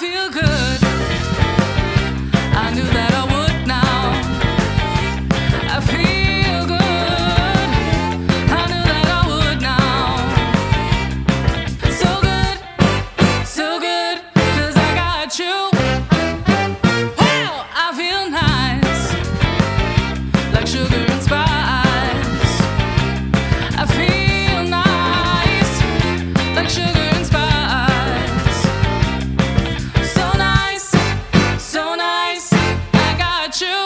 feel good. I knew that I would now. I feel good. I knew that I would now. So good, 'cause I got you. Well, I feel nice, like sugar and spice. I feel nice, like sugar and spice. So nice, I got you.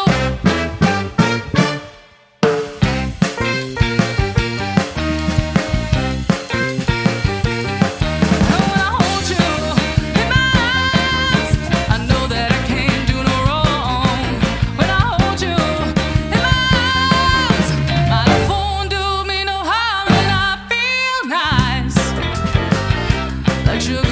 When I hold you in my arms, I know that I can't do no wrong. When I hold you in my arms, my phone do me no harm, and I feel nice, like sugar.